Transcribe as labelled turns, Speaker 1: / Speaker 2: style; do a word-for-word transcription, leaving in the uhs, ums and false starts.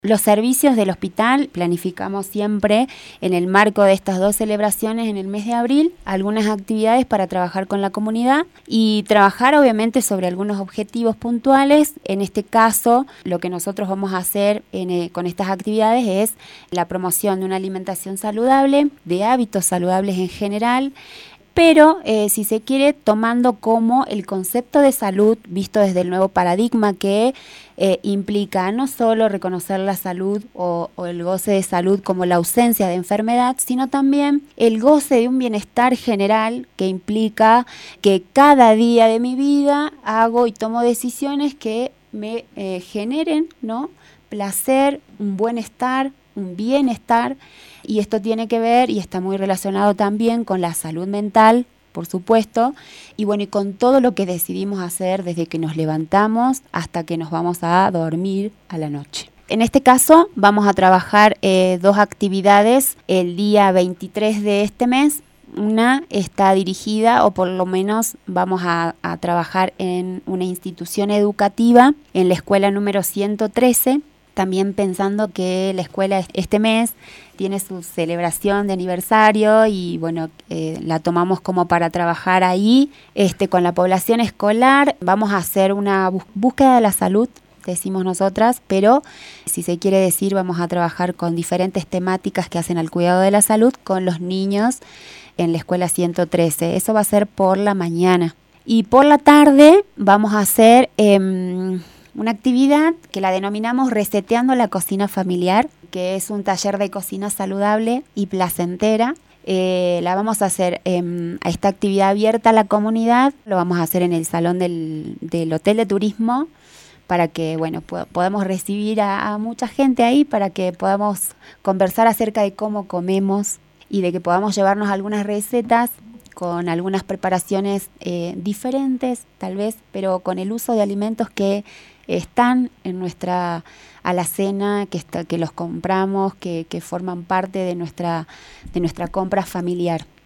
Speaker 1: Los servicios del hospital planificamos siempre en el marco de estas dos celebraciones en el mes de abril algunas actividades para trabajar con la comunidad y trabajar obviamente sobre algunos objetivos puntuales. En este caso, lo que nosotros vamos a hacer en, eh, con estas actividades es la promoción de una alimentación saludable, de hábitos saludables en general, pero eh, si se quiere tomando como el concepto de salud visto desde el nuevo paradigma que eh, implica no solo reconocer la salud o, o el goce de salud como la ausencia de enfermedad, sino también el goce de un bienestar general que implica que cada día de mi vida hago y tomo decisiones que me eh, generen, ¿no?, placer, un buen estar, un bienestar, y esto tiene que ver y está muy relacionado también con la salud mental, por supuesto, y bueno, y con todo lo que decidimos hacer desde que nos levantamos hasta que nos vamos a dormir a la noche. En este caso vamos a trabajar eh, dos actividades el día veintitrés de este mes. Una está dirigida, o por lo menos vamos a, a trabajar en una institución educativa, en la escuela número ciento trece, también pensando que la escuela este mes tiene su celebración de aniversario y bueno, eh, la tomamos como para trabajar ahí este, con la población escolar. Vamos a hacer una bus- búsqueda de la salud, decimos nosotras, pero si se quiere decir, vamos a trabajar con diferentes temáticas que hacen al cuidado de la salud con los niños en la escuela ciento trece. Eso va a ser por la mañana. Y por la tarde vamos a hacer Eh, una actividad que la denominamos Reseteando la Cocina Familiar, que es un taller de cocina saludable y placentera. Eh, la vamos a hacer, eh, a esta actividad abierta a la comunidad, lo vamos a hacer en el salón del, del Hotel de Turismo, para que, bueno, po- podamos recibir a, a mucha gente ahí, para que podamos conversar acerca de cómo comemos y de que podamos llevarnos algunas recetas con algunas preparaciones eh, diferentes, tal vez, pero con el uso de alimentos que están en nuestra alacena, que, está, que los compramos, que, que forman parte de nuestra, de nuestra compra familiar.